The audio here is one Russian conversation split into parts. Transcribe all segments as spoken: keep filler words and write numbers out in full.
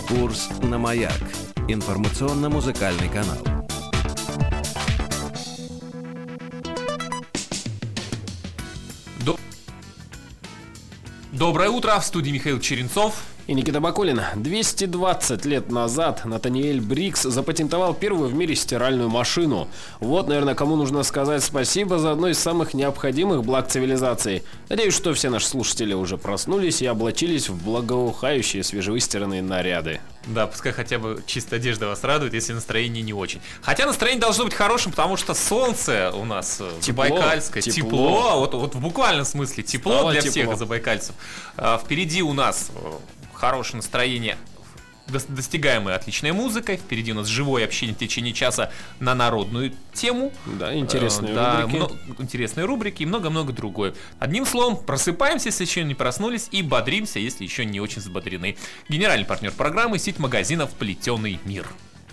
Курс на Маяк. Информационно-музыкальный канал. Доброе утро, в студии Михаил Черенцов и Никита Бакулин. двести двадцать лет назад Натаниэль Брикс запатентовал первую в мире стиральную машину. Вот, наверное, кому нужно сказать спасибо за одно из самых необходимых благ цивилизации. Надеюсь, что все наши слушатели уже проснулись и облачились в благоухающие свежевыстиранные наряды. Да, пускай хотя бы чистая одежда вас радует, если настроение не очень. Хотя настроение должно быть хорошим, потому что солнце у нас тепло, забайкальское, тепло, тепло. Вот, вот в буквальном смысле тепло Стало для тепло. всех забайкальцев. А, впереди у нас хорошее настроение, достигаемое отличной музыкой. Впереди у нас живое общение в течение часа на народную тему. Да, интересные да, рубрики. Много, интересные рубрики и много-много другое. Одним словом, просыпаемся, если еще не проснулись, и бодримся, если еще не очень взбодрены. Генеральный партнер программы — сеть магазинов «Плетеный мир».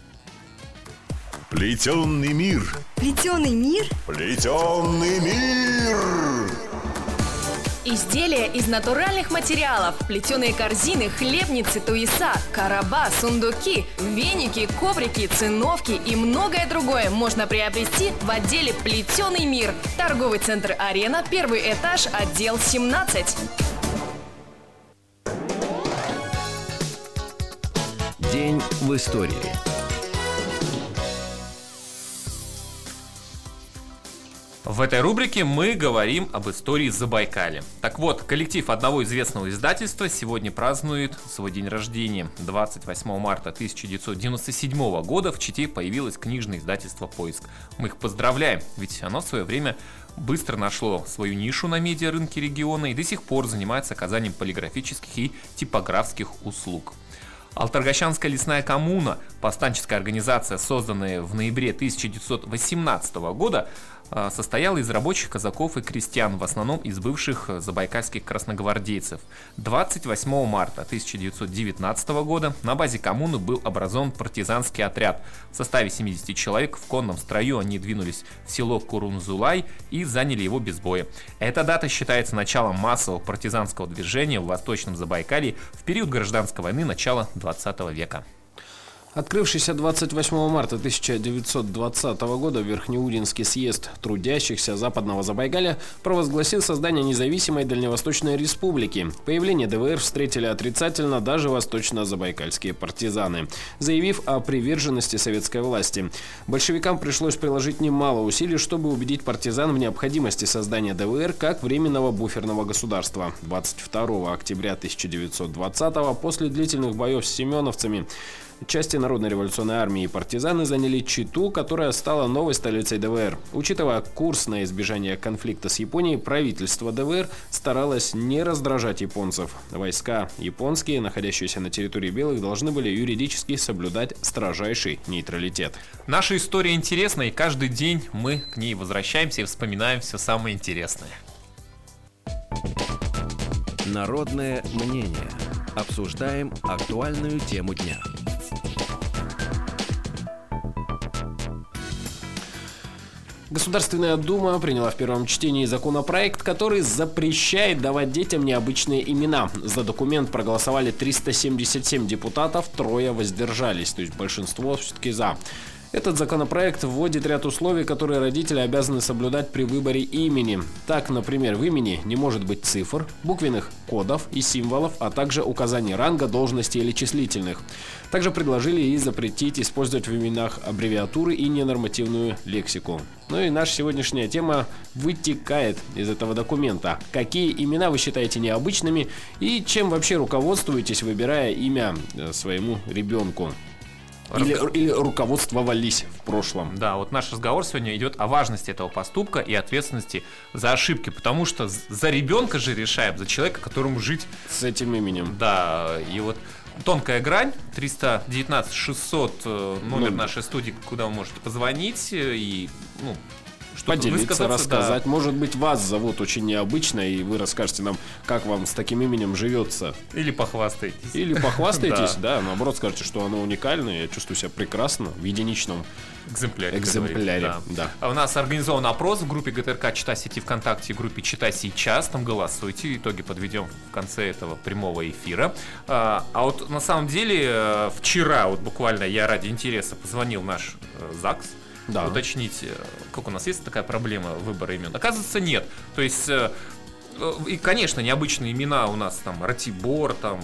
Плетеный мир. Плетеный мир? Плетеный мир. Изделия из натуральных материалов, плетеные корзины, хлебницы, туеса, короба, сундуки, веники, коврики, циновки и многое другое можно приобрести в отделе «Плетеный мир». Торговый центр «Арена», первый этаж, отдел семнадцать. День в истории. В этой рубрике мы говорим об истории Забайкалья. Так вот, коллектив одного известного издательства сегодня празднует свой день рождения. двадцать восьмого марта тысяча девятьсот девяносто седьмого года в Чите появилось книжное издательство «Поиск». Мы их поздравляем, ведь оно в свое время быстро нашло свою нишу на медиарынке региона и до сих пор занимается оказанием полиграфических и типографских услуг. Алтаргощанская лесная коммуна, повстанческая организация, созданная в ноябре тысяча девятьсот восемнадцатого года, состояла из рабочих, казаков и крестьян, в основном из бывших забайкальских красногвардейцев. двадцать восьмого марта тысяча девятьсот девятнадцатого года на базе коммуны был образован партизанский отряд. В составе семидесяти человек в конном строю они двинулись в село Курунзулай и заняли его без боя. Эта дата считается началом массового партизанского движения в Восточном Забайкалье в период гражданской войны начала двадцатого века. Открывшийся двадцать восьмого марта тысяча девятьсот двадцатого года Верхнеудинский съезд трудящихся Западного Забайкалья провозгласил создание независимой Дальневосточной республики. Появление ДВР встретили отрицательно даже восточно-забайкальские партизаны, заявив о приверженности советской власти. Большевикам пришлось приложить немало усилий, чтобы убедить партизан в необходимости создания ДВР как временного буферного государства. двадцать второго октября тысяча девятьсот двадцатого после длительных боев с семеновцами части Народной революционной армии и партизаны заняли Читу, которая стала новой столицей ДВР. Учитывая курс на избежание конфликта с Японией, правительство ДВР старалось не раздражать японцев. Войска японские, находящиеся на территории белых, должны были юридически соблюдать строжайший нейтралитет. Наша история интересна, и каждый день мы к ней возвращаемся и вспоминаем все самое интересное. Народное мнение. Обсуждаем актуальную тему дня. Государственная Дума приняла в первом чтении законопроект, который запрещает давать детям необычные имена. За документ проголосовали триста семьдесят семь депутатов, трое воздержались, то есть большинство все-таки за. Этот законопроект вводит ряд условий, которые родители обязаны соблюдать при выборе имени. Так, например, в имени не может быть цифр, буквенных кодов и символов, а также указаний ранга, должности или числительных. Также предложили и запретить использовать в именах аббревиатуры и ненормативную лексику. Ну и наша сегодняшняя тема вытекает из этого документа. Какие имена вы считаете необычными и чем вообще руководствуетесь, выбирая имя своему ребенку? Или, или руководствовались в прошлом. Да, вот наш разговор сегодня идет о важности этого поступка и ответственности за ошибки, потому что за ребенка же решаем, за человека, которому жить с этим именем. Да, и вот тонкая грань, триста девятнадцать шестьсот, номер ну, нашей студии, куда вы можете позвонить и, ну, поделиться, рассказать. Да. Может быть, вас зовут очень необычно, и вы расскажете нам, как вам с таким именем живется. Или похвастаетесь. Или похвастаетесь, да. Наоборот, скажете, что оно уникальное. Я чувствую себя прекрасно в единичном экземпляре. экземпляре. Да. Да. У нас организован опрос в группе ГТРК «Читай сети» ВКонтакте, в группе «Читай сейчас». Там голосуйте. Итоги подведем в конце этого прямого эфира. А, а вот на самом деле вчера, вот буквально я ради интереса позвонил в наш ЗАГС. Да. Уточнить, как у нас есть такая проблема выбора имен. Оказывается, нет. То есть, и, конечно, необычные имена у нас там Ратибор, там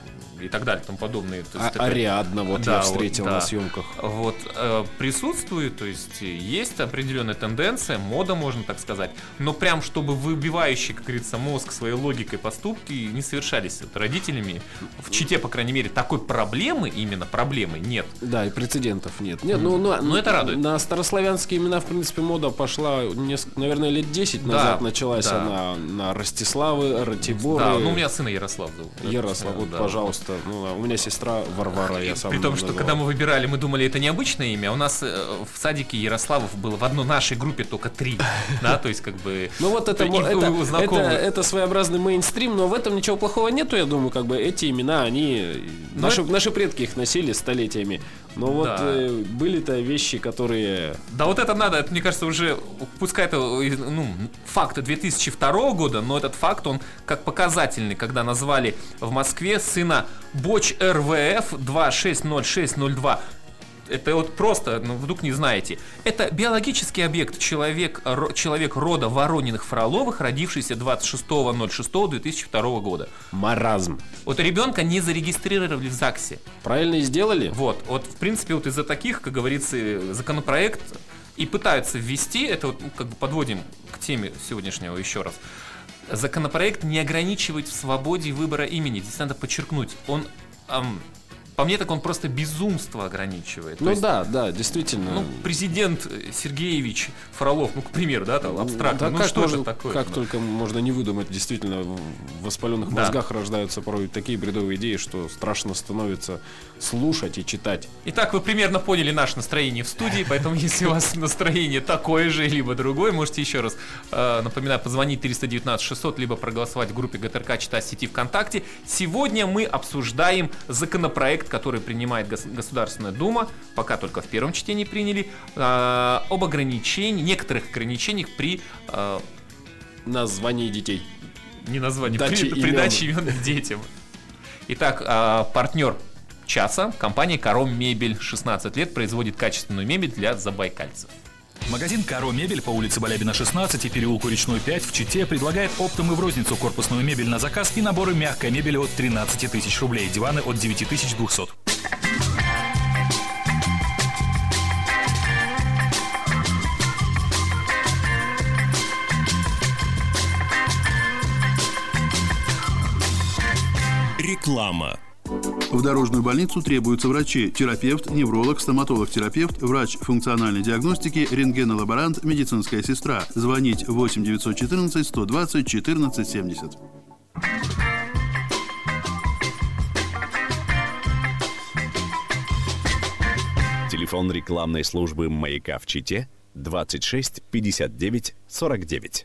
и так далее, тому подобные. То есть, а, это... Ариадна, вот да, я встретил вот, да. на съемках. Вот э, присутствует, то есть есть определенная тенденция, мода, можно так сказать, но прям чтобы выбивающие, как говорится, мозг своей логикой поступки не совершались вот, родителями. В Чите, по крайней мере, такой проблемы, именно проблемы нет. Да, и прецедентов нет. Нет, ну, ну, но это радует. На старославянские имена, в принципе, мода пошла, несколько, наверное, лет десять назад да, началась да. она на Ростиславы, Ратиборы. Да, ну у меня сына Ярослав зовут. Ярослав, вот, да, пожалуйста. Ну, у меня сестра Варвара, я сам. При том, что называл. Когда мы выбирали, мы думали, это необычное имя. У нас в садике Ярославов было в одной нашей группе только три. Да, то есть как бы. Ну вот это, это, это, это своеобразный мейнстрим, но в этом ничего плохого нету, я думаю, как бы эти имена, они. Наши, это... наши предки их носили столетиями. Но вот да. э, были-то вещи, которые... Да вот это надо, это, мне кажется, уже, пускай это ну, факт две тысячи второго года, но этот факт, он как показательный, когда назвали в Москве сына Боч эр вэ эф два шесть ноль шесть ноль два. Это вот просто, ну, вдруг не знаете. Это биологический объект, человек, ро, человек рода Ворониных-Фроловых, родившийся двадцать шестого ноль шестого две тысячи второго года. Маразм. Вот ребенка не зарегистрировали в ЗАГСе. Правильно и сделали? Вот, вот, в принципе, вот из-за таких, как говорится, законопроект и пытаются ввести, это вот, ну, как бы подводим к теме сегодняшнего еще раз. Законопроект не ограничивает в свободе выбора имени. Здесь надо подчеркнуть, он... Эм, по мне, так он просто безумство ограничивает. Ну есть, да, да, действительно. Ну, президент Сергеевич Фролов, ну, к примеру, да, там, абстрактно, да, ну, как что можно, же такое? Как ну? только можно не выдумать, действительно, в воспаленных да. мозгах рождаются порой такие бредовые идеи, что страшно становится слушать и читать. Итак, вы примерно поняли наше настроение в студии, поэтому, если у вас настроение такое же, либо другое, можете еще раз, э, напоминаю, позвонить триста девятнадцать шестьсот, либо проголосовать в группе ГТРК «Читай сети» ВКонтакте. Сегодня мы обсуждаем законопроект, который принимает Государственная Дума, пока только в первом чтении приняли, э, об ограничении, некоторых ограничениях при э, названии детей. Не названии, при, при даче имен детям. Итак, э, партнер часа, компания «Каро Мебель», шестнадцать лет, производит качественную мебель для забайкальцев. Магазин «Каро Мебель» по улице Балябина, шестнадцать и переулку Речной, пять в Чите предлагает оптом и в розницу корпусную мебель на заказ и наборы мягкой мебели от тринадцати тысяч рублей, диваны от девяти тысяч двухсот. Реклама. В дорожную больницу требуются врачи, терапевт, невролог, стоматолог-терапевт, врач функциональной диагностики, рентгенолаборант, медицинская сестра. Звонить восемь девятьсот четырнадцать сто двадцать четырнадцать семьдесят. Телефон рекламной службы «Маяка» в Чите двадцать шесть пятьдесят девять сорок девять.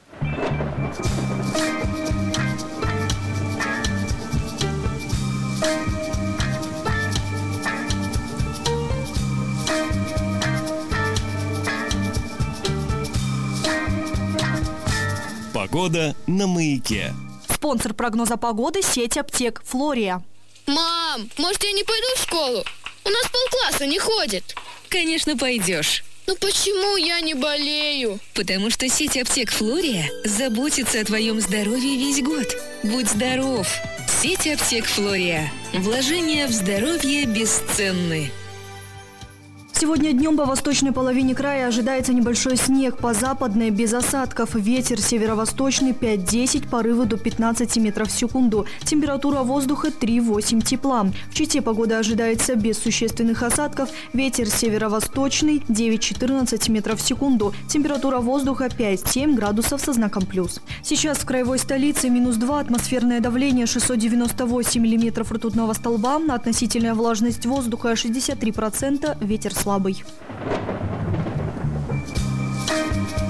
Погода на Маяке. Спонсор прогноза погоды — сеть аптек «Флория». Мам, может, я не пойду в школу? У нас полкласса не ходит. Конечно, пойдешь. Ну почему я не болею? Потому что сеть аптек «Флория» заботится о твоем здоровье весь год. Будь здоров! Сеть аптек «Флория». Вложения в здоровье бесценны. Сегодня днем по восточной половине края ожидается небольшой снег, по западной без осадков. Ветер северо-восточный пять-десять, порывы до пятнадцати метров в секунду. Температура воздуха три-восемь тепла. В Чите погода ожидается без существенных осадков. Ветер северо-восточный девять-четырнадцать метров в секунду. Температура воздуха пять-семь градусов со знаком плюс. Сейчас в краевой столице минус два, атмосферное давление шестьсот девяносто восемь миллиметров ртутного столба, относительная влажность воздуха шестьдесят три процента, ветер слабый.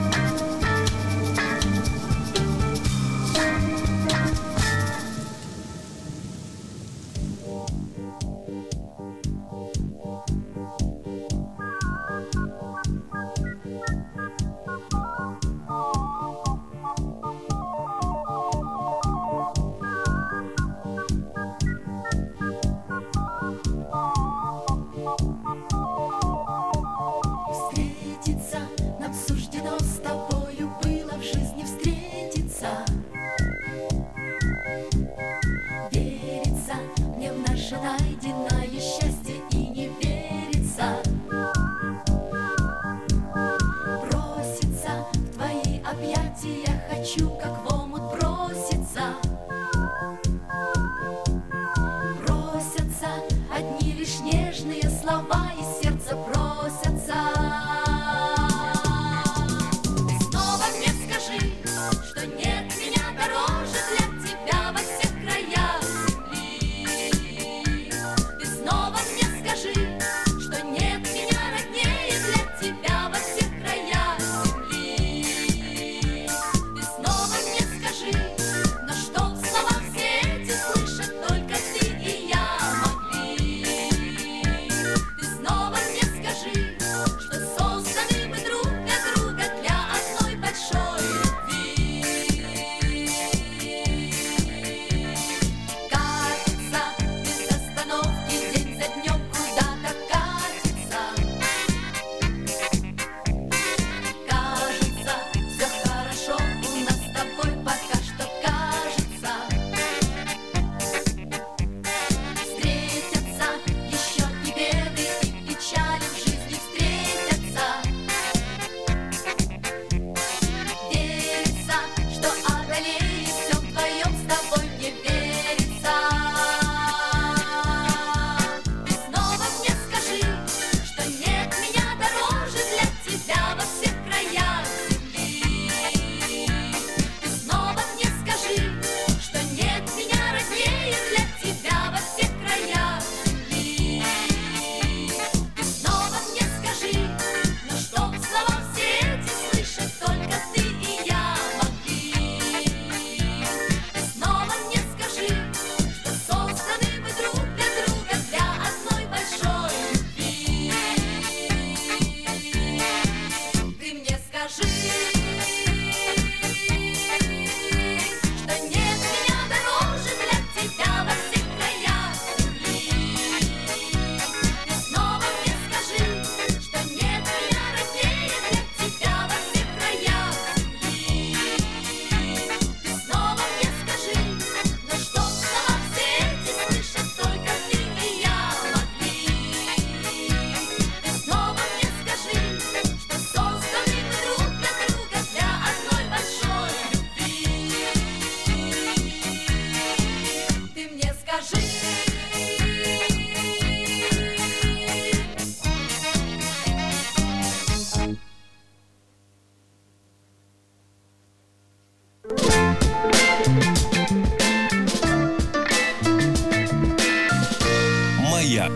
Маяк.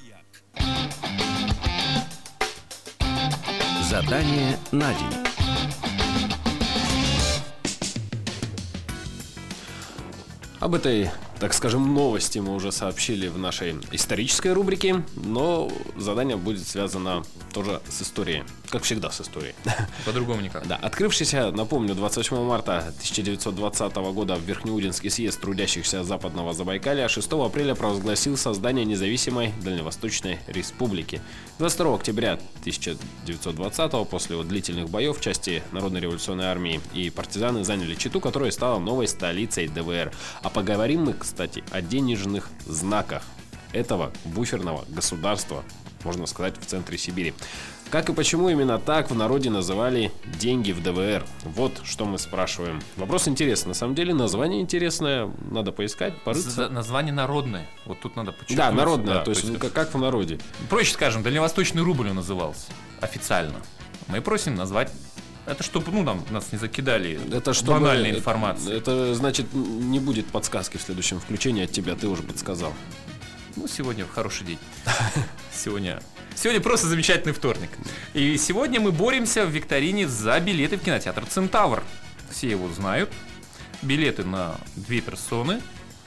Задание на день. Об этой, так скажем, новости мы уже сообщили в нашей исторической рубрике, но задание будет связано тоже с историей. Как всегда, с историей. По-другому никак. Да, открывшийся, напомню, двадцать восьмого марта тысяча девятьсот двадцатого года в Верхнеудинский съезд трудящихся Западного Забайкалья шестого апреля провозгласил создание независимой Дальневосточной Республики. двадцать второго октября тысяча девятьсот двадцатого, после вот длительных боев, части Народной революционной армии и партизаны заняли Читу, которая стала новой столицей ДВР. А поговорим мы, кстати, о денежных знаках этого буферного государства, можно сказать, в центре Сибири. Как и почему именно так в народе называли деньги в ДВР? Вот что мы спрашиваем. Вопрос интересный. На самом деле название интересное. Надо поискать, порыться. Название народное. Вот тут надо подчеркнуть. Да, народное. Да, то, есть, то есть как, как в народе. Проще скажем, дальневосточный рубль он назывался официально. Мы просим назвать. Это чтобы, ну, нам, нас не закидали это чтобы, банальной информацией. Это, это значит, не будет подсказки в следующем включении от тебя. Ты уже подсказал. Ну, сегодня хороший день. Сегодня... Сегодня просто замечательный вторник. И сегодня мы боремся в викторине за билеты в кинотеатр «Центавр». Все его знают. Билеты на две персоны.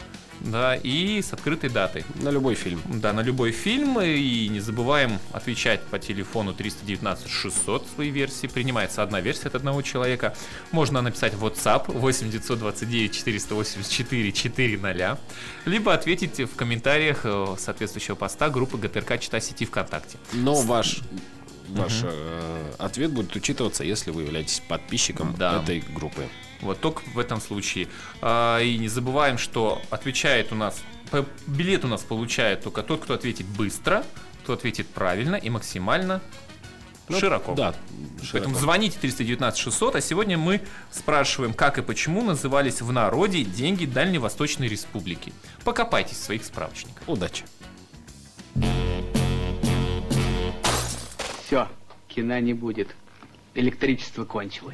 Да, и с открытой датой. На любой фильм. Да, на любой фильм. И не забываем отвечать по телефону триста девятнадцать шестьсот свои версии. Принимается одна версия от одного человека. Можно написать в WhatsApp восемь девятьсот двадцать девять четыреста восемьдесят четыре четыреста. Либо ответить в комментариях соответствующего поста группы ГТРК «Чита сети» ВКонтакте. Но ваш... Ваш uh-huh. э, ответ будет учитываться, если вы являетесь подписчиком да. этой группы. Вот только в этом случае. А, и не забываем, что отвечает у нас, билет у нас получает только тот, кто ответит быстро, кто ответит правильно и максимально ну, широко. Да, Поэтому широко. звоните триста девятнадцать шестьсот, а сегодня мы спрашиваем, как и почему назывались в народе деньги Дальневосточной Республики. Покопайтесь в своих справочниках. Удачи! Все, кино не будет. Электричество кончилось.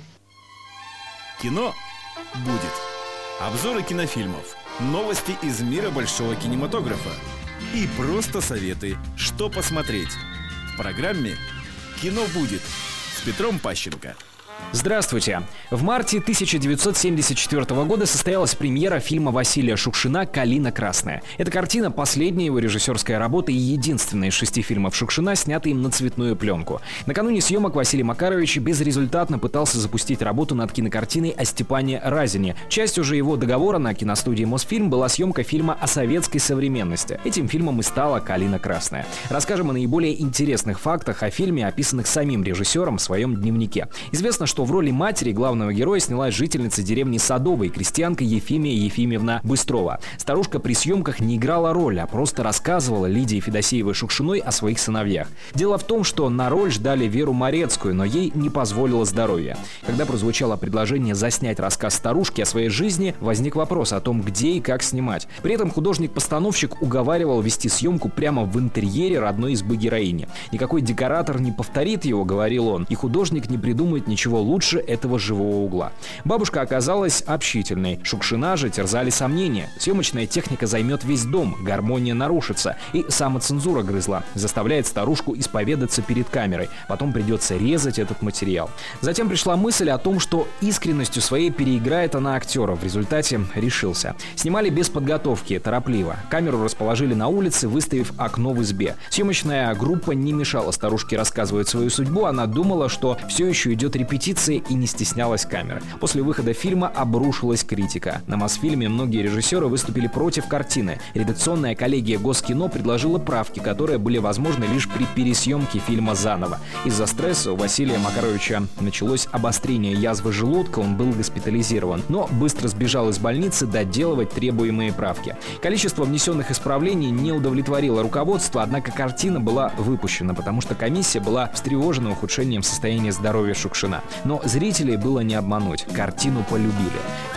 Кино будет. Обзоры кинофильмов, новости из мира большого кинематографа и просто советы, что посмотреть. В программе «Кино будет» с Петром Пащенко. Здравствуйте! В марте тысяча девятьсот семьдесят четвёртого года состоялась премьера фильма Василия Шукшина «Калина красная». Эта картина — последняя его режиссерская работа и единственная из шести фильмов Шукшина, снятая им на цветную пленку. Накануне съемок Василий Макарович безрезультатно пытался запустить работу над кинокартиной о Степане Разине. Частью же его договора на киностудии «Мосфильм» была съемка фильма о советской современности. Этим фильмом и стала «Калина красная». Расскажем о наиболее интересных фактах о фильме, описанных самим режиссером в своем дневнике. Известно, что в роли матери главного героя снялась жительница деревни Садовой, крестьянка Ефимия Ефимьевна Быстрова. Старушка при съемках не играла роль, а просто рассказывала Лидии Федосеевой-Шукшиной о своих сыновьях. Дело в том, что на роль ждали Веру Морецкую, но ей не позволило здоровье. Когда прозвучало предложение заснять рассказ старушки о своей жизни, возник вопрос о том, где и как снимать. При этом художник-постановщик уговаривал вести съемку прямо в интерьере родной избы героини. Никакой декоратор не повторит его, говорил он, и художник не придумает ничего лучше этого живого угла. Бабушка оказалась общительной. Шукшина же терзали сомнения. Съемочная техника займет весь дом, гармония нарушится. И самоцензура грызла. Заставляет старушку исповедаться перед камерой. Потом придется резать этот материал. Затем пришла мысль о том, что искренностью своей переиграет она актера. В результате решился. Снимали без подготовки, торопливо. Камеру расположили на улице, выставив окно в избе. Съемочная группа не мешала старушке рассказывать свою судьбу. Она думала, что все еще идет репетиция, и не стеснялась камеры. После выхода фильма обрушилась критика. На Мосфильме многие режиссеры выступили против картины. Редакционная коллегия Госкино предложила правки, которые были возможны лишь при пересъемке фильма заново. Из-за стресса у Василия Макаровича началось обострение язвы желудка, он был госпитализирован, но быстро сбежал из больницы доделывать требуемые правки. Количество внесенных исправлений не удовлетворило руководство, однако картина была выпущена, потому что комиссия была встревожена ухудшением состояния здоровья Шукшина. Но зрителей было не обмануть. Картину полюбили.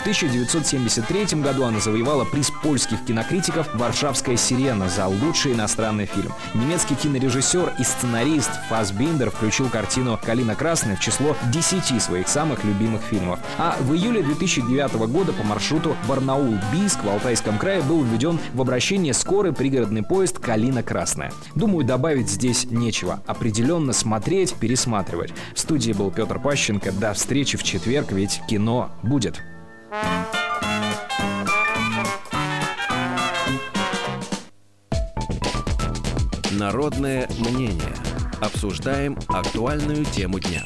В тысяча девятьсот семьдесят третьем году она завоевала приз польских кинокритиков «Варшавская сирена» за лучший иностранный фильм. Немецкий кинорежиссер и сценарист Фассбиндер включил картину «Калина красная» в число десяти своих самых любимых фильмов. А в июле две тысячи девятого года по маршруту Барнаул-Бийск в Алтайском крае был введен в обращение скорый пригородный поезд «Калина красная». Думаю, добавить здесь нечего. Определенно смотреть, пересматривать. В студии был Петр Пащенко. До встречи в четверг, ведь кино будет. Народное мнение. Обсуждаем актуальную тему дня.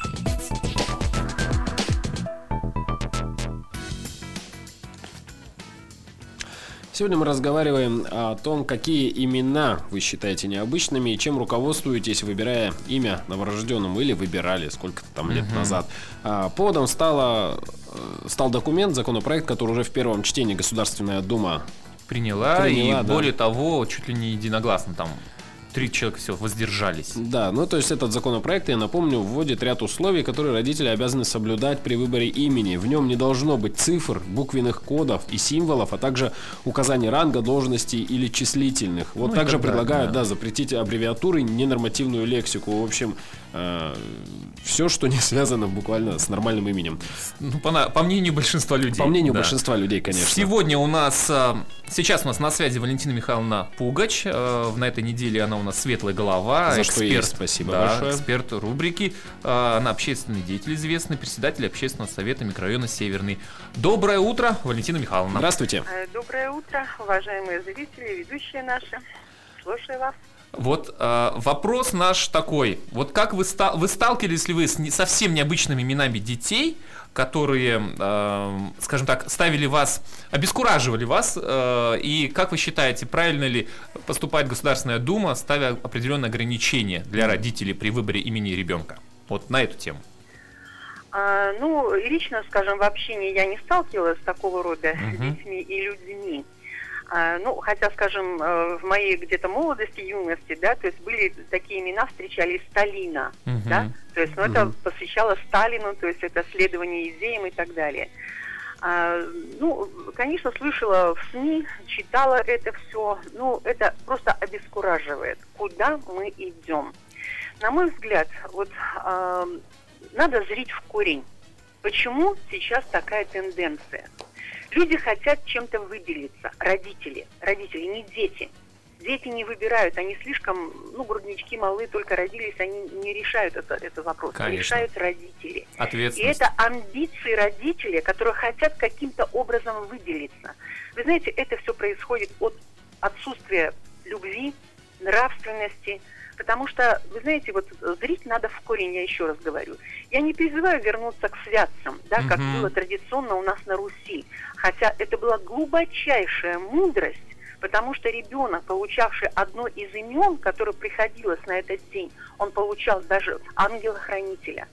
Сегодня мы разговариваем о том, какие имена вы считаете необычными и чем руководствуетесь, выбирая имя новорожденному или выбирали сколько-то там лет uh-huh. назад. А, поводом стало, стал документ, законопроект, который уже в первом чтении Государственная Дума приняла, приняла и да. более того, чуть ли не единогласно там. Три человека всего воздержались. Да, ну то есть этот законопроект, я напомню, вводит ряд условий, которые родители обязаны соблюдать при выборе имени. В нем не должно быть цифр, буквенных кодов и символов, а также указаний ранга, должности или числительных. Вот ну, также тогда, предлагают да. Да, запретить аббревиатуры, ненормативную лексику. В общем, э, все, что не связано буквально с нормальным именем. Ну, по, по мнению большинства людей. По мнению да. большинства людей, конечно. Сегодня у нас, сейчас у нас на связи Валентина Михайловна Пугач. На этой неделе она у нас светлая голова, за эксперт, что ей спасибо да, большое. Эксперт рубрики. Она общественный деятель известный, председатель общественного совета микрорайона Северный. Доброе утро, Валентина Михайловна. Здравствуйте. Доброе утро, уважаемые зрители, ведущие наши. Слушаю вас. Вот э, вопрос наш такой. Вот как вы, ста- вы сталкивались ли вы с не- совсем необычными именами детей, которые, э, скажем так, ставили вас, обескураживали вас, э, и как вы считаете, правильно ли поступает Государственная Дума, ставя определенные ограничения для родителей при выборе имени ребенка? Вот на эту тему. А, ну, лично, скажем, в общении я не сталкивалась с такого рода Uh-huh. детьми и людьми. А, ну, хотя, скажем, в моей где-то молодости, юности, да, то есть были такие имена, встречались Сталина, Uh-huh. да, то есть, ну, Uh-huh. это посвящалось Сталину, то есть это следование идеям и так далее. А, ну, конечно, слышала в СМИ, читала это все, ну, это просто обескураживает, куда мы идем. На мой взгляд, вот а, надо зрить в корень, почему сейчас такая тенденция. Люди хотят чем-то выделиться, родители, родители, не дети. Дети не выбирают, они слишком, ну, груднички малые, только родились, они не решают это, этот вопрос. Конечно. Решают родители. И Ответственность. это амбиции родителей, которые хотят каким-то образом выделиться. Вы знаете, это все происходит от отсутствия любви, нравственности. Потому что, вы знаете, вот зрить надо в корень, я еще раз говорю. Я не призываю вернуться к святцам, да, как Мгм. было традиционно у нас на Руси. Хотя это была глубочайшая мудрость, потому что ребенок, получавший одно из имен, которое приходилось на этот день, он получал даже ангела-хранителя.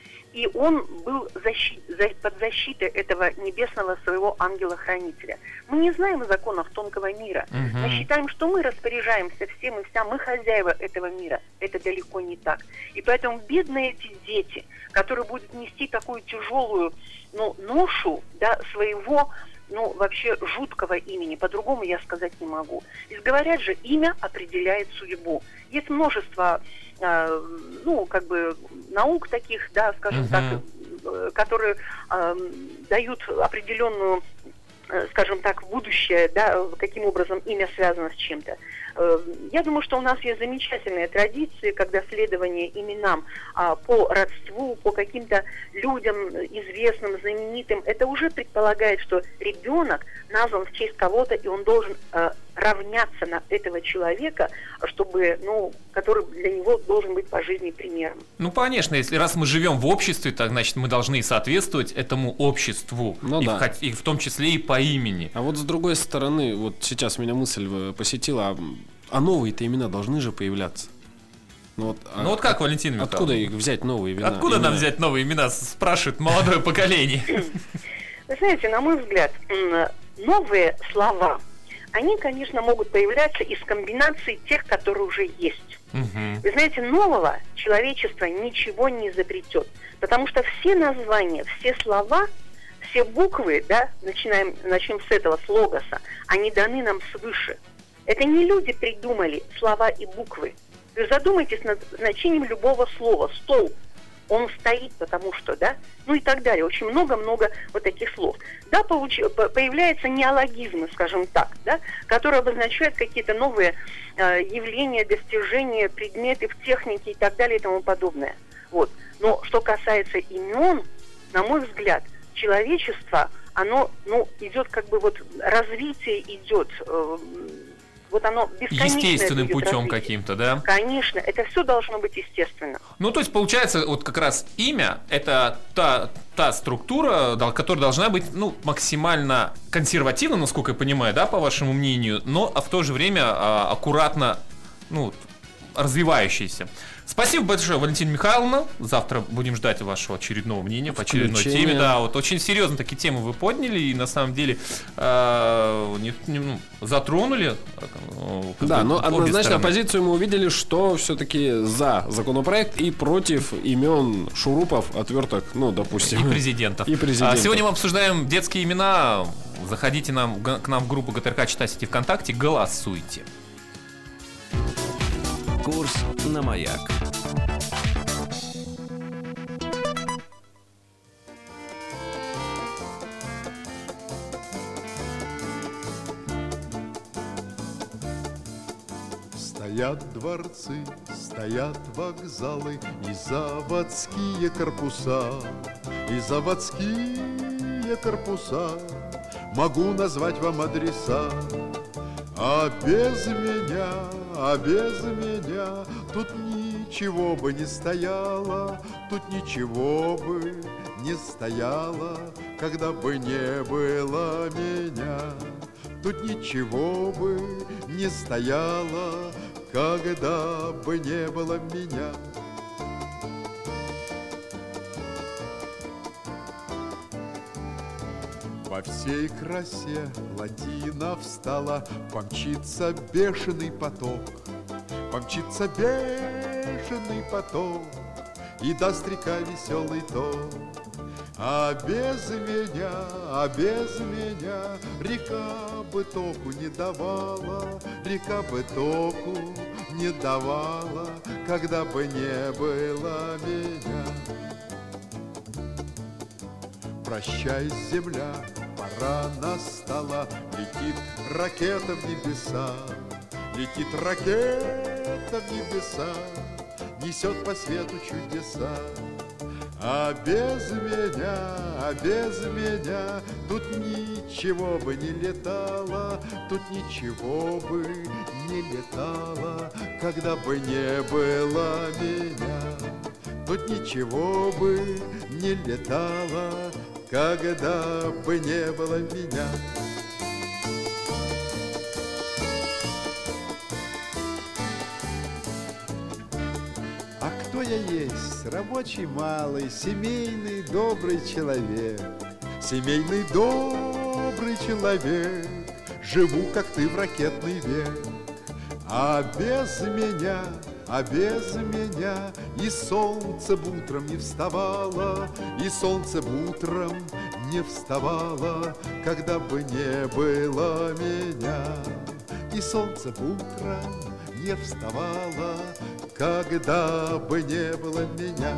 И он был защи- за- под защитой этого небесного своего ангела-хранителя. Мы не знаем законов тонкого мира. Мгм. Мы считаем, что мы распоряжаемся всем и вся, мы хозяева этого мира. Это далеко не так. И поэтому бедные эти дети, которые будут нести такую тяжелую, ну, ношу, да, своего, ну, вообще жуткого имени, по-другому я сказать не могу. Ведь говорят же, имя определяет судьбу. Есть множество, э, ну, как бы, наук таких, да, скажем Мгм. так, э, которые э, дают определенную, э, скажем так, будущее, да, каким образом имя связано с чем-то. Э, я думаю, что у нас есть замечательные традиции, когда следование именам а, по родству, по каким-то людям известным, знаменитым, это уже предполагает, что ребенок назван в честь кого-то, и он должен э, равняться на этого человека, чтобы, ну, который для него должен быть по жизни примером. Ну, конечно, если раз мы живем в обществе, так значит мы должны и соответствовать этому обществу, Ну и, да. в, хот- и в том числе и по имени. А вот с другой стороны, вот сейчас меня мысль э, посетила, а, а новые-то имена должны же появляться. Ну вот, а- Ну вот как, Валентина Михайловна? Откуда их взять новые имена? Откуда нам имена? взять новые имена, спрашивает молодое поколение. Вы знаете, на мой взгляд, м, новые слова, они, конечно, могут появляться из комбинаций тех, которые уже есть. Вы знаете, нового человечество ничего не изобретет, потому что все названия, все слова все буквы, да, начинаем, начнем с этого, с логоса, они даны нам свыше. Это не люди придумали слова и буквы. Вы задумайтесь над значением любого слова. Стол, он стоит, потому что, да, ну и так далее. Очень много-много вот таких слов. Да, получ... появляются неологизмы, скажем так, да, которые обозначают какие-то новые э, явления, достижения, предметы в технике и так далее и тому подобное. Вот. Но что касается имен, на мой взгляд, человечество, оно, ну, идет как бы вот, развитие идет, э, вот оно бесконечное. Естественным путем каким-то, да? Конечно, это все должно быть естественно. Ну, то есть, получается, вот как раз имя — это та, та структура, которая должна быть, ну, максимально консервативна, насколько я понимаю, да, по вашему мнению, но в то же время а, аккуратно, ну, развивающаяся. Спасибо большое, Валентина Михайловна. Завтра будем ждать вашего очередного мнения по очередной Включение. теме. Да, вот очень серьезно такие темы вы подняли и на самом деле э, не, не, ну, затронули. Э, да, но однозначно стороны. позицию мы увидели, что все-таки за законопроект и против имен шурупов, отверток, ну, допустим. И президентов. И президентов. А сегодня мы обсуждаем детские имена. Заходите нам, к нам в группу ГТРК «Читать сети ВКонтакте», голосуйте. Курс на маяк. Стоят дворцы, стоят вокзалы и заводские корпуса, и заводские корпуса. Могу назвать вам адреса, а без меня, а без меня тут ничего бы не стояло, тут ничего бы не стояло, когда бы не было меня. Тут ничего бы не стояло, когда бы не было меня. Во всей красе ладина встала, помчится бешеный поток, помчится бешеный поток и даст река веселый ток. А без меня, а без меня река бы току не давала, река бы току не давала, когда бы не было меня. Прощай, земля, пора настала, летит ракета в небеса, летит ракета в небеса, несет по свету чудеса. А без меня, а без меня тут ничего бы не летало, тут ничего бы не летало, когда бы не было меня. Тут ничего бы не летало, когда бы не было меня. А кто я есть? Рабочий малый, семейный добрый человек. Семейный добрый человек, живу, как ты, в ракетный век. А без меня, а без меня и солнце б утром не вставало, и солнце б утром не вставало, когда бы не было меня. И солнце б утром не вставало, когда бы не было меня.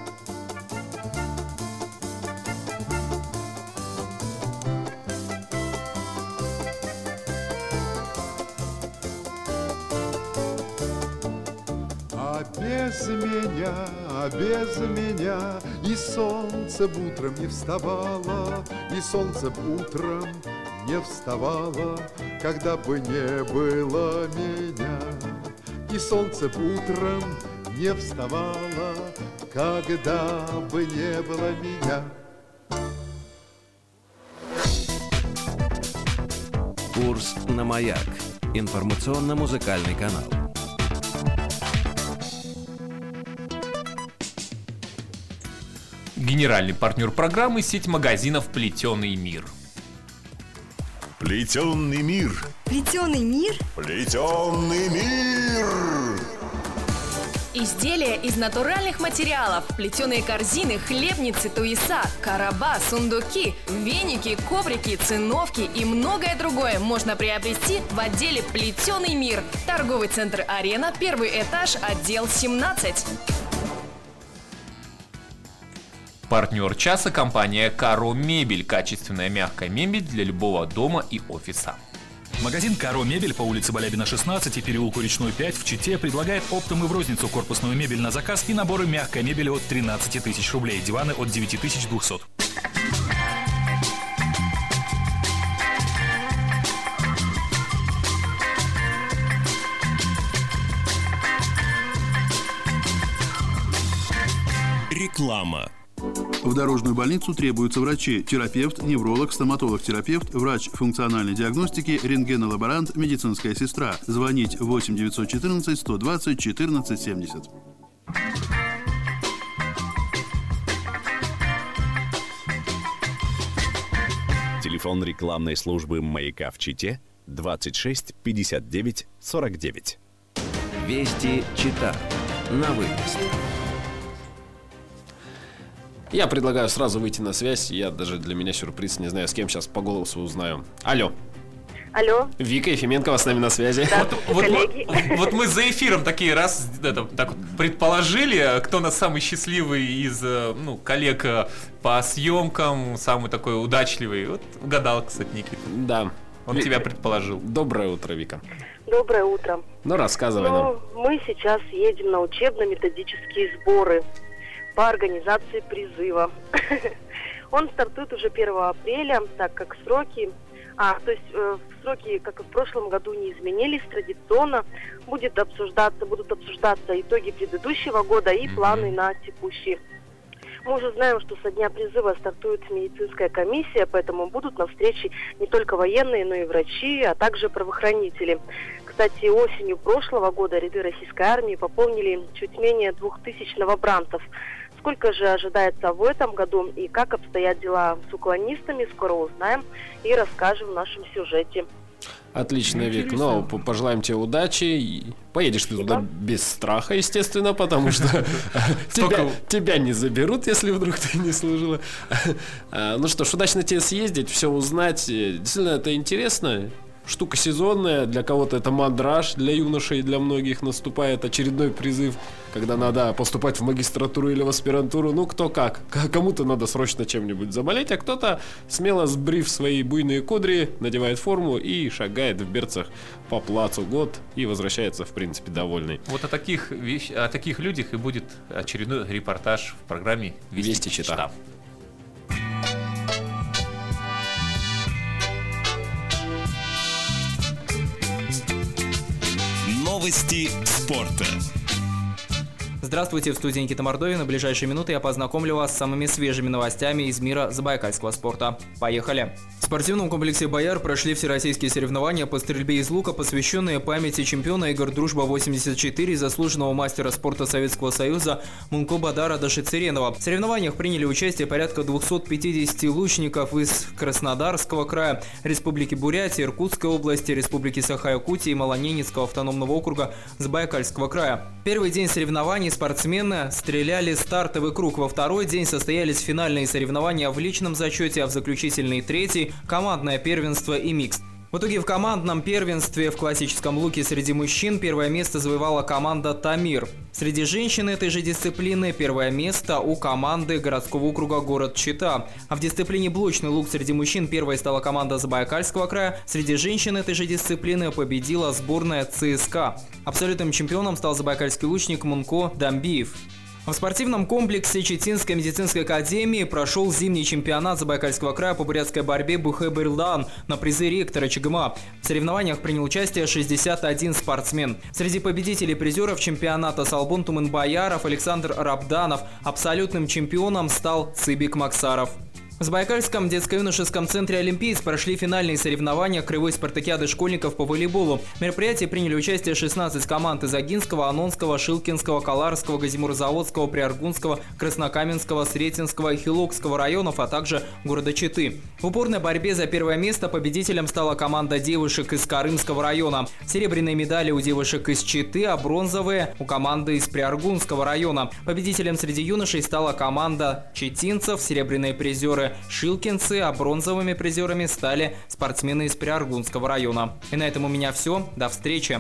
А без меня, а без меня и солнце б утром не вставало, и солнце б утром не вставало, когда бы не было меня. И солнце б утром не вставало, когда бы не было меня. Курс на маяк. Информационно-музыкальный канал. Генеральный партнер программы — сеть магазинов «Плетеный мир». Плетеный мир. Плетеный мир? Плетеный мир. Изделия из натуральных материалов, плетеные корзины, хлебницы, туеса, короба, сундуки, веники, коврики, циновки и многое другое можно приобрести в отделе «Плетеный мир». Торговый центр «Арена», первый этаж, отдел семнадцать. Партнер часа — компания «Каро Мебель». Качественная мягкая мебель для любого дома и офиса. Магазин «Каро Мебель» по улице Балябина, шестнадцать и переулку Речной, пять в Чите предлагает оптом и в розницу корпусную мебель на заказ и наборы мягкой мебели от тринадцати тысяч рублей, диваны от девяти тысяч двухсот. Реклама. В дорожную больницу требуются врачи, терапевт, невролог, стоматолог-терапевт, врач функциональной диагностики, рентгенолаборант, медицинская сестра. Звонить восемь девятьсот четырнадцать сто двадцать четырнадцать семьдесят. Телефон рекламной службы «Маяка» в Чите двадцать шесть пятьдесят девять сорок девять. Вести Чита. На выезд. Я предлагаю сразу выйти на связь. Я даже для меня сюрприз, не знаю, с кем сейчас по голосу узнаю. Алло. Алло. Вика Ефименкова с нами на связи. Да, вот, коллеги. Вот, вот мы за эфиром такие раз это, так вот предположили, кто у нас самый счастливый из ну, коллег по съемкам, самый такой удачливый. Вот угадал, кстати, Никита. Да. Он Ви... тебя предположил. Доброе утро, Вика. Доброе утро. Ну, рассказывай ну, нам. Мы сейчас едем на учебно-методические сборы по организации призыва. Он стартует уже первого апреля, так как сроки, а, то есть э, сроки, как и в прошлом году, не изменились. Традиционно будет обсуждаться, будут обсуждаться итоги предыдущего года и планы на текущий. Мы уже знаем, что со дня призыва стартует медицинская комиссия, поэтому будут на встрече не только военные, но и врачи, а также правоохранители. Кстати, осенью прошлого года ряды российской армии пополнили чуть менее двух тысяч новобранцев. Сколько же ожидается в этом году и как обстоят дела с уклонистами, скоро узнаем и расскажем в нашем сюжете. Отлично, Вик. Ну, пожелаем тебе удачи. Поедешь ты туда без страха, естественно, потому что тебя не заберут, если вдруг ты не служила. Ну что ж, удачно тебе съездить, все узнать. Действительно, это интересно. Штука сезонная, для кого-то это мандраж, для юношей, для многих наступает очередной призыв, когда надо поступать в магистратуру или в аспирантуру, ну кто как, кому-то надо срочно чем-нибудь заболеть, а кто-то смело сбрив свои буйные кудри, надевает форму и шагает в берцах по плацу год и возвращается, в принципе, довольный. Вот о таких, вещ... о таких людях и будет очередной репортаж в программе «Вести, Вести Чита». Чита. Новости спорта. Здравствуйте, в студии Никита Мордовин. В ближайшие минуты я познакомлю вас с самыми свежими новостями из мира забайкальского спорта. Поехали! В спортивном комплексе «Бояр» прошли всероссийские соревнования по стрельбе из лука, посвященные памяти чемпиона игр «Дружба-восемьдесят четыре» и заслуженного мастера спорта Советского Союза Мунко Бадара Дашицеренова. В соревнованиях приняли участие порядка двухсот пятидесяти лучников из Краснодарского края, Республики Бурятия, Иркутской области, Республики Саха-Якутия и Малоненецкого автономного округа Забайкальского края. Первый день соревнований спортсмены стреляли стартовый круг. Во второй день состоялись финальные соревнования в личном зачете, а в заключительный третий – командное первенство и микс. В итоге в командном первенстве в классическом луке среди мужчин первое место завоевала команда «Тамир». Среди женщин этой же дисциплины первое место у команды городского округа город Чита. А в дисциплине блочный лук среди мужчин первой стала команда Забайкальского края. Среди женщин этой же дисциплины победила сборная ЦСКА. Абсолютным чемпионом стал забайкальский лучник Мунко Дамбиев. В спортивном комплексе Читинской медицинской академии прошел зимний чемпионат Забайкальского края по бурятской борьбе Бухэ-Берлдан на призы ректора ЧГМА. В соревнованиях принял участие шестьдесят один спортсмен. Среди победителей и призеров чемпионата Салбон Тумэн-Бояров, Александр Рабданов. Абсолютным чемпионом стал Цыбик Максаров. В В Забайкальском детско-юношеском центре «Олимпиец» прошли финальные соревнования кривой спартакиады школьников по волейболу. В мероприятии приняли участие шестнадцать команд из Агинского, Анонского, Шилкинского, Каларского, Газимурзаводского, Приаргунского, Краснокаменского, Сретенского и Хилокского районов, а также города Читы. В упорной борьбе за первое место победителем стала команда девушек из Карымского района. Серебряные медали у девушек из Читы, а бронзовые у команды из Приаргунского района. Победителем среди юношей стала команда читинцев, серебряные призеры шилкинцы, а бронзовыми призерами стали спортсмены из Приаргунского района. И на этом у меня все. До встречи!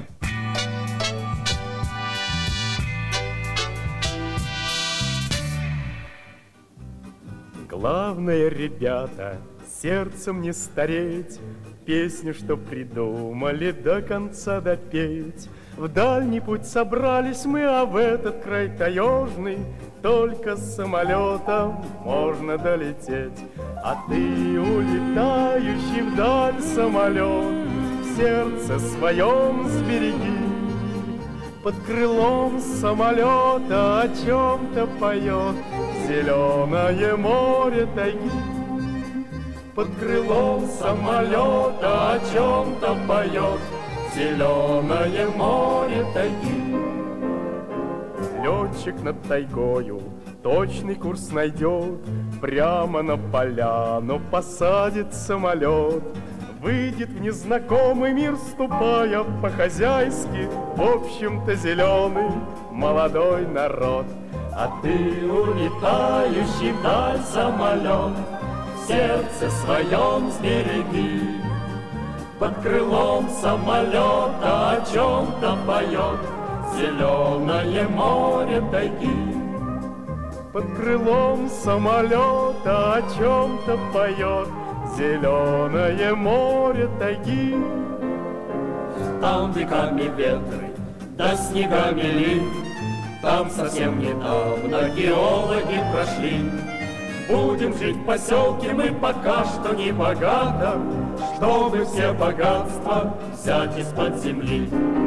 Главное, ребята, сердцем не стареть, песню, что придумали, до конца допеть. В дальний путь собрались мы, а в этот край таежный только с самолетом можно долететь. А ты, улетающий вдаль самолет, в сердце своем сбереги. Под крылом самолета о чем-то поет зеленое море тайги. Под крылом самолета о чем-то поет зеленое море тайги. Летчик над тайгою точный курс найдет, прямо на поляну посадит самолет. Выйдет в незнакомый мир, ступая по-хозяйски, в общем-то зеленый молодой народ. А ты, улетающий вдаль самолет, в сердце своем сбереги. Под крылом самолета о чем-то поет зеленое море тайги. Под крылом самолета о чем-то поет зеленое море тайги. Там веками ветры, да снегами лин, там совсем недавно геологи прошли. Будем жить в поселке мы пока что не богато, чтобы все богатства взять из-под земли.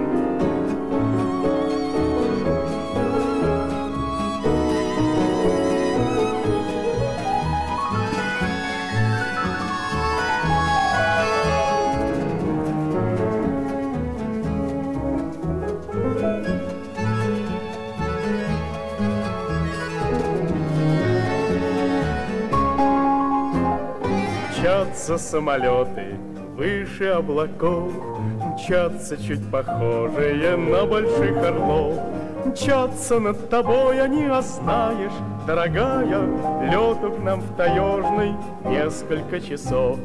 Мчатся самолеты выше облаков, мчатся чуть похожие на больших орлов. Мчатся над тобой они, а знаешь, дорогая, лету к нам в таежный несколько часов.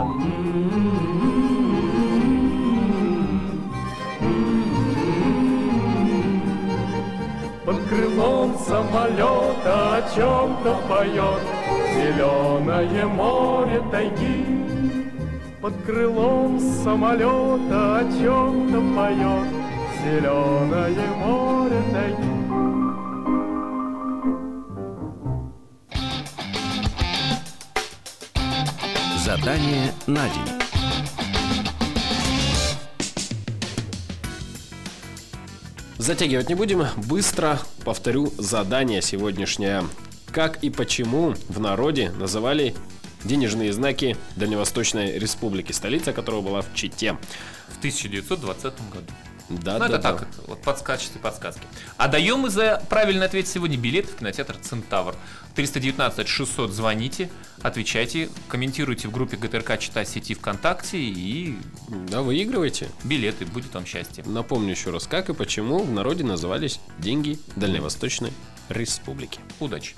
Под крылом самолета о чем-то поет зеленое море тайги. Под крылом самолета о чем-то поет зеленое море тайги. Задание на день. Затягивать не будем, быстро повторю задание сегодняшнее. Как и почему в народе называли денежные знаки Дальневосточной Республики, столица которой была в Чите? В тысяча девятьсот двадцатом году. Да, ну, да, это да. так, это вот подсказчики, подсказки. А даем мы за правильный ответ сегодня билет в кинотеатр «Центавр». триста девятнадцать шестьсот звоните, отвечайте, комментируйте в группе ГТРК Чита сети ВКонтакте и... Да, выигрывайте. Билеты, будет вам счастье. Напомню еще раз, как и почему в народе назывались деньги Дальневосточной Республики. Удачи.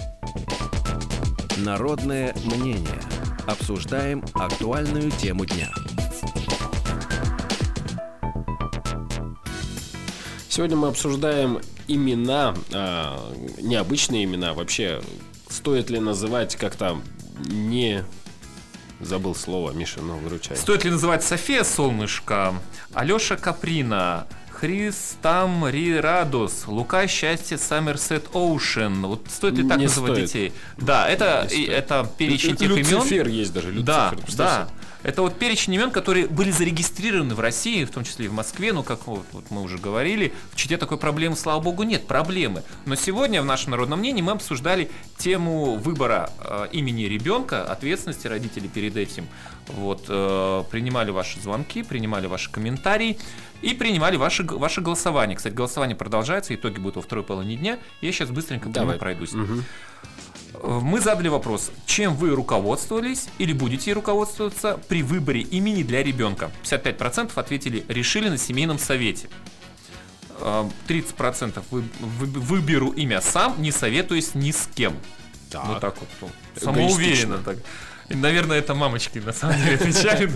Народное мнение. Обсуждаем актуальную тему дня. Сегодня мы обсуждаем имена, э, необычные имена. Вообще, стоит ли называть как-то не... Забыл слово, Миша, ну, выручай. Стоит ли называть София Солнышко, Алеша Каприна, Христам Рирадос, Лука Счастье, Саммерсет Оушен. Вот стоит ли так не называть стоит. детей? Да, это, и, это перечень тех имен. Люцифер есть даже. Люцифер, да, да. Это вот перечень имен, которые были зарегистрированы в России, в том числе и в Москве, ну, как вот, вот мы уже говорили, в Чите такой проблемы, слава богу, нет, проблемы. Но сегодня в нашем народном мнении мы обсуждали тему выбора э, имени ребенка, ответственности родителей перед этим. Вот, э, принимали ваши звонки, принимали ваши комментарии и принимали ваши, ваше голосование. Кстати, голосование продолжается, итоги будут во второй половине дня. Я сейчас быстренько по нему пройдусь. Угу. Мы задали вопрос, чем вы руководствовались или будете руководствоваться при выборе имени для ребенка. пятьдесят пять процентов ответили, решили на семейном совете. тридцать процентов вы, вы, выберу имя сам, не советуюсь ни с кем. Так. Вот так вот. Самоуверенно так. Наверное, это мамочки на самом деле отвечали.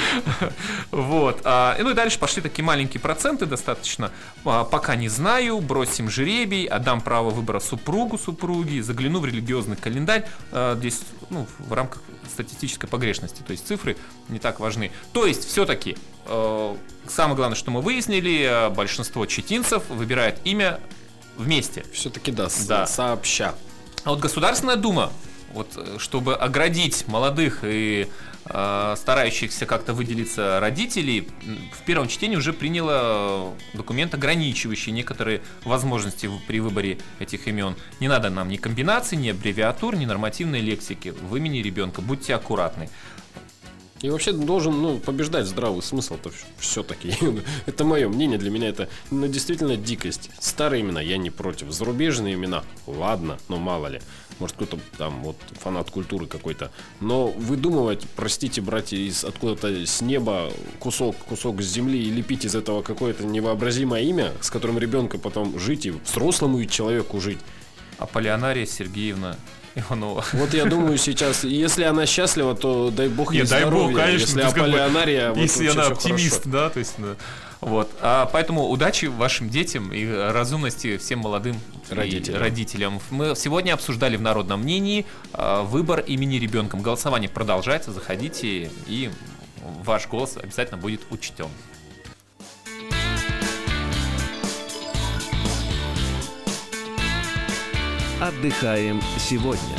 Вот. Ну и дальше пошли такие маленькие проценты достаточно. Пока не знаю, бросим жребий, отдам право выбора супругу, супруги, загляну в религиозный календарь. Здесь ну, в рамках статистической погрешности, то есть цифры не так важны. То есть все-таки самое главное, что мы выяснили, большинство читинцев выбирает имя вместе. Все-таки да, да. сообща. А вот Государственная Дума, вот, чтобы оградить молодых и э, старающихся как-то выделиться родителей, в первом чтении уже приняла документ, ограничивающий некоторые возможности при выборе этих имен. Не надо нам ни комбинаций, ни аббревиатур, ни нормативной лексики в имени ребенка. Будьте аккуратны. И вообще должен ну, побеждать здравый смысл-то все-таки. Это мое мнение, для меня это ну, действительно дикость. Старые имена я не против. Зарубежные имена, ладно, но мало ли. Может, кто-то там вот фанат культуры какой-то. Но выдумывать, простите, братья, из откуда-то с неба кусок, кусок с земли и лепить из этого какое-то невообразимое имя, с которым ребенка потом жить и взрослому и человеку жить. Аполлинария Сергеевна Иванова. Вот я думаю сейчас, если она счастлива, то дай бог ей здоровья. Дай бог, конечно. Если Аполлинария, вот, если она оптимист, да, то есть, да. Вот. А поэтому удачи вашим детям и разумности всем молодым родителям. родителям. Мы сегодня обсуждали в народном мнении выбор имени ребенка. Голосование продолжается, заходите, и ваш голос обязательно будет учтен. Отдыхаем сегодня.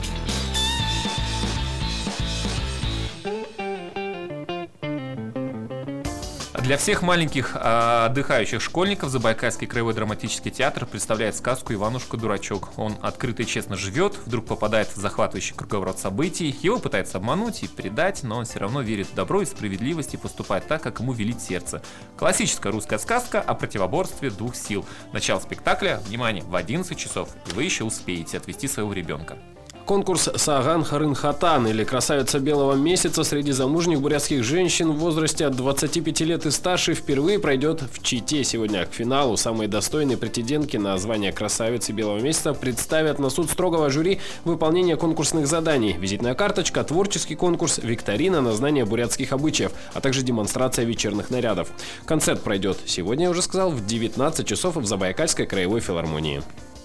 Для всех маленьких э, отдыхающих школьников Забайкальский краевой драматический театр представляет сказку «Иванушка-дурачок». Он открыто и честно живет, вдруг попадает в захватывающий круговорот событий, его пытаются обмануть и предать, но он все равно верит в добро и справедливость и поступает так, как ему велит сердце. Классическая русская сказка о противоборстве двух сил. Начало спектакля, внимание, в одиннадцать часов, и вы еще успеете отвезти своего ребенка. Конкурс «Саган Харын Хатан» или «Красавица белого месяца» среди замужних бурятских женщин в возрасте от двадцати пяти лет и старше впервые пройдет в Чите. Сегодня к финалу самые достойные претендентки на звание «Красавицы белого месяца» представят на суд строгого жюри выполнение конкурсных заданий. Визитная карточка, творческий конкурс, викторина на знание бурятских обычаев, а также демонстрация вечерних нарядов. Концерт пройдет сегодня, я уже сказал, в девятнадцать часов в Забайкальской краевой филармонии.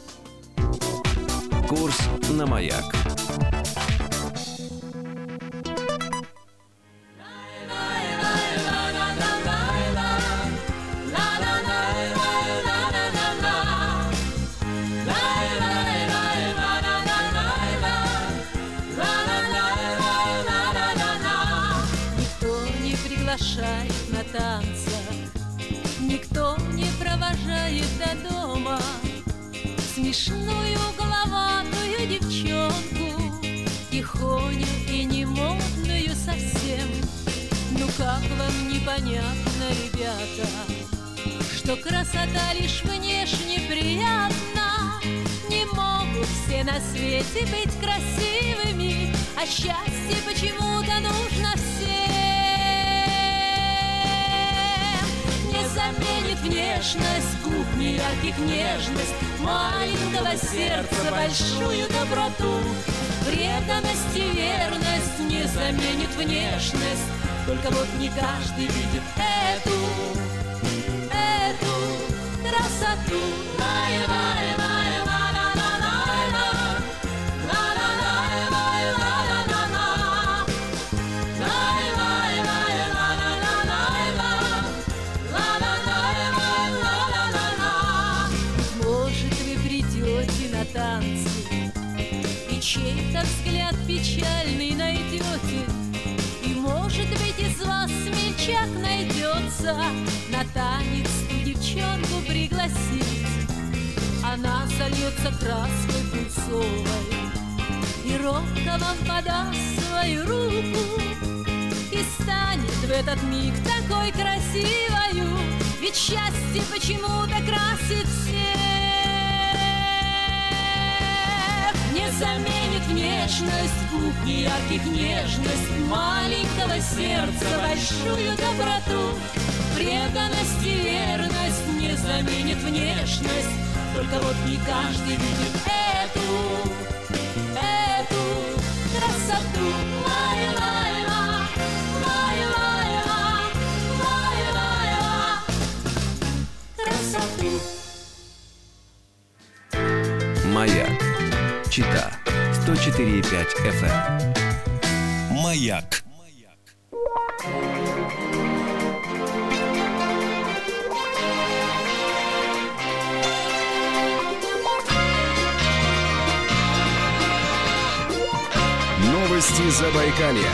Курс на маяк. Никто не приглашает на танцы, никто не провожает до дома смешную головатую девчонку, тихоню и немодную совсем. Ну как вам непонятно, ребята, что красота лишь внешне приятна? Не могут все на свете быть красивыми, а счастье почему-то нужно всем. Не заменит внешность кухни ярких нежность, маленького сердца большую доброту. Преданность и верность не заменит внешность, только вот не каждый видит эту, эту красоту. Танцы, и чей-то взгляд печальный найдете, и, может быть, она зальется краской пунцовой, и робко вам подаст свою руку, и станет в этот миг такой красивою, ведь счастье почему-то красит всех. Не заменит внешность кухни ярких нежность маленького сердца большую доброту. Преданность и верность не заменит внешность, только вот не каждый видит эту, эту красоту. Лай-лай-ла, лай-лай-ла, лай-лай-ла, красоту. Маяк. Чита. сто четыре и пять эф эм. Маяк. Новости Забайкалья.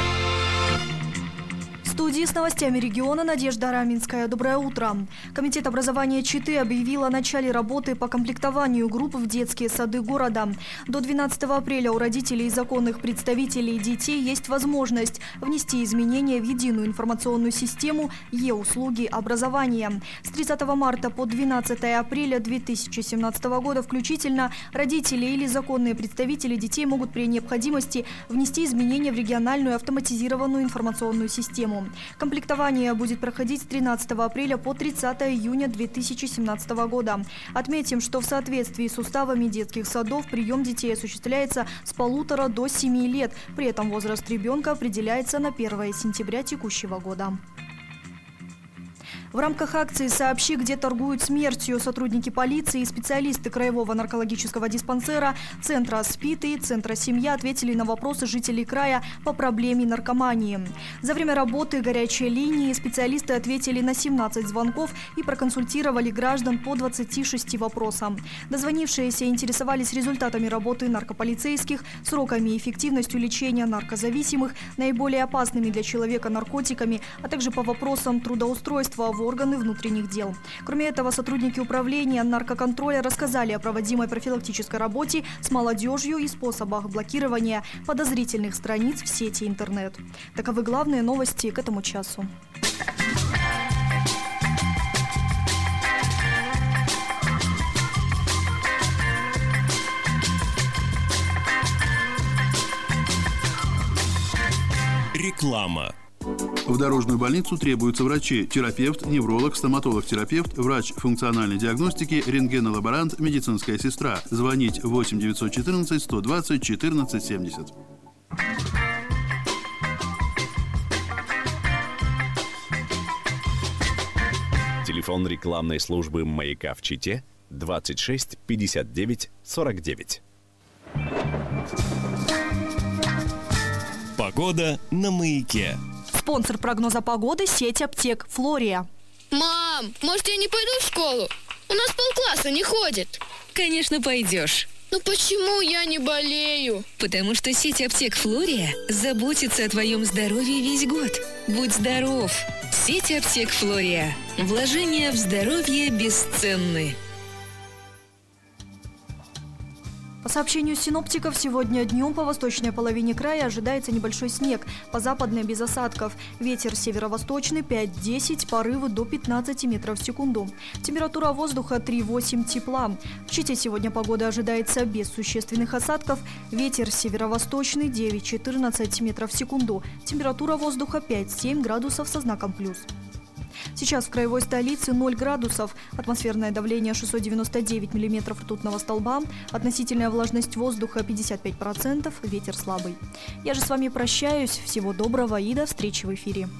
В студии с новостями региона Надежда Раменская. Доброе утро. Комитет образования Читы объявил о начале работы по комплектованию групп в детские сады города. До двенадцатого апреля у родителей и законных представителей детей есть возможность внести изменения в единую информационную систему Е-услуги образования. С тридцатого марта по двенадцатое апреля две тысячи семнадцатого года включительно родители или законные представители детей могут при необходимости внести изменения в региональную автоматизированную информационную систему. Комплектование будет проходить с тринадцатого апреля по тридцатое июня две тысячи семнадцатого года. Отметим, что в соответствии с уставами детских садов прием детей осуществляется с полутора до семи лет. При этом возраст ребенка определяется на первое сентября текущего года. В рамках акции «Сообщи, где торгуют смертью» сотрудники полиции и специалисты Краевого наркологического диспансера, Центра СПИД и Центра «Семья» ответили на вопросы жителей края по проблеме наркомании. За время работы горячей линии специалисты ответили на семнадцать звонков и проконсультировали граждан по двадцати шести вопросам. Дозвонившиеся интересовались результатами работы наркополицейских, сроками и эффективностью лечения наркозависимых, наиболее опасными для человека наркотиками, а также по вопросам трудоустройства в органы внутренних дел. Кроме этого, сотрудники управления наркоконтроля рассказали о проводимой профилактической работе с молодежью и способах блокирования подозрительных страниц в сети интернет. Таковы главные новости к этому часу. Реклама. В дорожную больницу требуются врачи, терапевт, невролог, стоматолог-терапевт, врач функциональной диагностики, рентгенолаборант, медицинская сестра. Звонить восемь девятьсот четырнадцать сто двадцать четырнадцать семьдесят. Телефон рекламной службы «Маяка» в Чите двадцать шесть пятьдесят девять сорок девять. Погода на Маяке. Спонсор прогноза погоды – сеть аптек «Флория». Мам, может, я не пойду в школу? У нас полкласса не ходит. Конечно, пойдешь. Но почему я не болею? Потому что сеть аптек «Флория» заботится о твоем здоровье весь год. Будь здоров! Сеть аптек «Флория». Вложения в здоровье бесценны. По сообщению синоптиков, сегодня днем по восточной половине края ожидается небольшой снег, по западной без осадков. Ветер северо-восточный пять-десять, порывы до пятнадцати метров в секунду. Температура воздуха три-восемь тепла. В Чите сегодня погода ожидается без существенных осадков. Ветер северо-восточный девять-четырнадцать метров в секунду. Температура воздуха пять-семь градусов со знаком плюс. Сейчас в краевой столице ноль градусов, атмосферное давление шестьсот девяносто девять миллиметров ртутного столба, относительная влажность воздуха пятьдесят пять процентов, ветер слабый. Я же с вами прощаюсь, всего доброго и до встречи в эфире.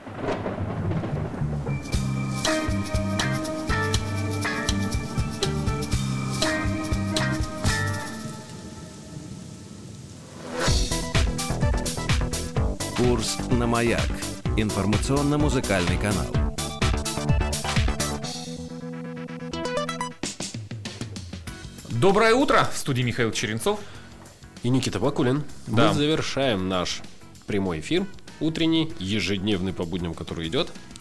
Курс на Маяк. Информационно-музыкальный канал. Доброе утро! В студии Михаил Черенцов и Никита Бакулин. Да. Мы завершаем наш прямой эфир, утренний, ежедневный по будням, который идет.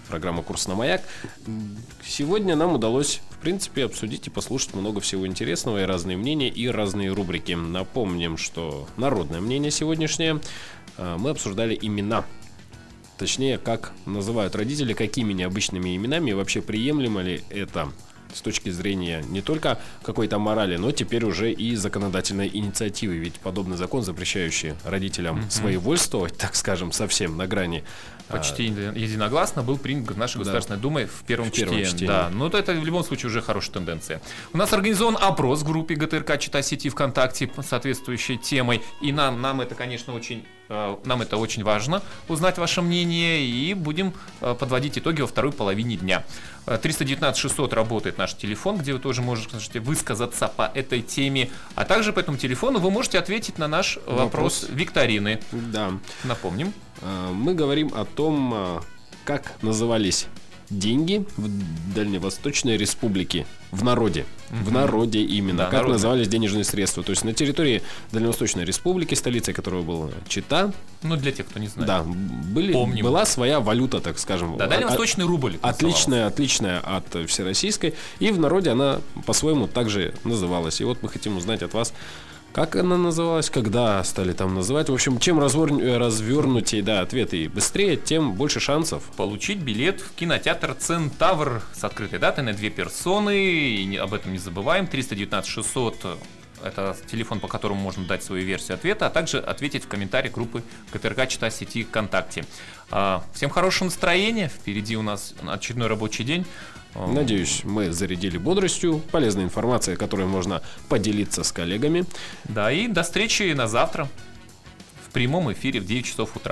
программа «Курс на маяк». Сегодня нам удалось, в принципе, обсудить и послушать много всего интересного, и разные мнения, и разные рубрики. Напомним, что народное мнение сегодняшнее мы обсуждали имена. Точнее, как называют родители, какими необычными именами, и вообще приемлемо ли это с точки зрения не только какой-то морали, но теперь уже и законодательной инициативы. Ведь подобный закон, запрещающий родителям mm-hmm. своевольствовать, так скажем, совсем на грани, почти единогласно был принят в нашей да. Государственной Думе в первом, в первом чтении. чтении. Да, но это в любом случае уже хорошая тенденция. У нас организован опрос в группе ГТРК «Чита сети» ВКонтакте по соответствующей темой. И нам, нам это, конечно, очень, нам это очень важно узнать ваше мнение. И будем подводить итоги во второй половине дня. триста девятнадцать шестьсот работает наш телефон, где вы тоже можете высказаться по этой теме. А также по этому телефону вы можете ответить на наш вопрос, вопрос викторины. Да. Напомним. Мы говорим о том, как назывались деньги в Дальневосточной Республике. В народе. Mm-hmm. В народе именно. Да, как народные. Назывались денежные средства. То есть на территории Дальневосточной Республики, столицей которой была Чита. Ну, для тех, кто не знает. Да, были, была своя валюта, так скажем. Да, дальневосточный рубль. Отличная, отличная от всероссийской. И в народе она по-своему также называлась. И вот мы хотим узнать от вас, как она называлась, когда стали там называть. В общем, чем развор... развернутее да, ответы быстрее, тем больше шансов получить билет в кинотеатр «Центавр» с открытой датой на две персоны. И об этом не забываем. триста девятнадцать шестьсот — это телефон, по которому можно дать свою версию ответа, а также ответить в комментарии группы ГТРК «Чита сети» ВКонтакте. Всем хорошего настроения. Впереди у нас очередной рабочий день. Надеюсь, мы зарядили бодростью, полезной информацией, которой можно поделиться с коллегами. Да, и до встречи на завтра в прямом эфире в девять часов утра.